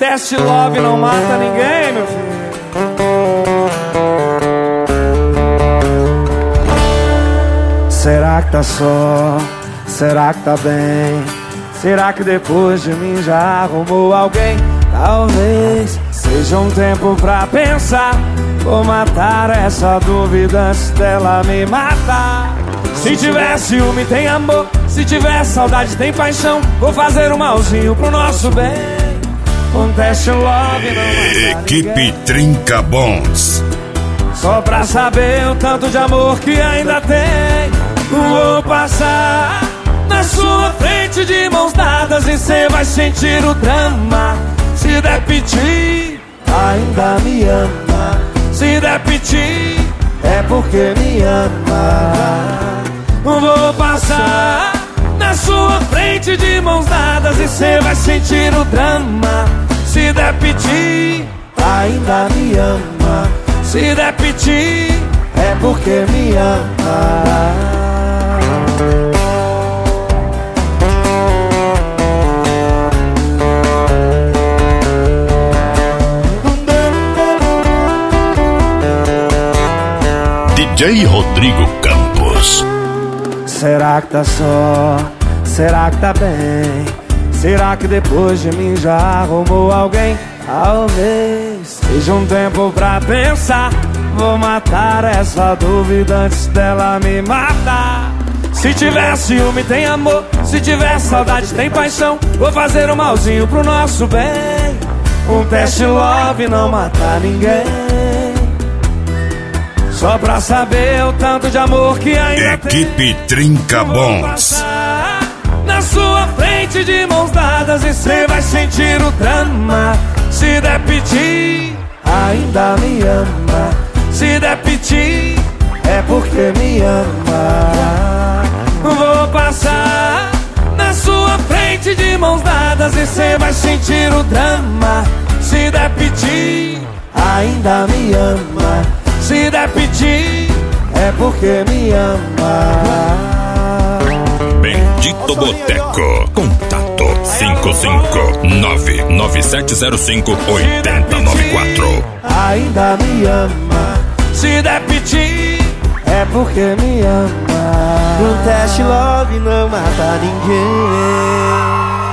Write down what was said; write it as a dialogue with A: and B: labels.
A: teste love não mata ninguém, meu filho. Será que tá só? Será que tá bem? Será que depois de mim já arrumou alguém? Talvez seja um tempo pra pensar. Vou matar essa dúvida antes dela me matar. Se tiver ciúme tem amor, se tiver saudade tem paixão. Vou fazer um malzinho pro nosso bem. Um teste love não mata
B: Equipe
A: ninguém.
B: Trinca Bons.
A: Só pra saber o tanto de amor que ainda tem. Vou passar na sua frente de mãos dadas e cê vai sentir o drama. Se der piti, ainda me ama. Se der piti, é porque me ama. Vou passar na sua frente de mãos dadas e cê vai sentir o drama. Se der piti, ainda me ama. Se der piti, é porque me ama.
B: DJ Rodrigo Campos.
A: Será que tá só? Será que tá bem? Será que depois de mim já arrumou alguém? Talvez seja um tempo pra pensar. Vou matar essa dúvida antes dela me matar. Se tiver ciúme tem amor, se tiver saudade tem paixão. Vou fazer um malzinho pro nosso bem. Um teste love não mata ninguém. Só pra saber o tanto de amor que ainda tem.
B: Equipe Trinca Bons.
A: Na sua frente de mãos dadas e cê vai sentir o drama. Se der piti, ainda me ama. Se der piti, é porque me ama. Vou passar na sua frente de mãos dadas e cê vai sentir o drama. Se der piti, ainda me ama. Se der piti, é porque me ama.
B: Bendito Boteco. Contato 55997058094.
A: Ainda me ama. Se der piti, é porque me ama.
C: Um teste love não mata ninguém.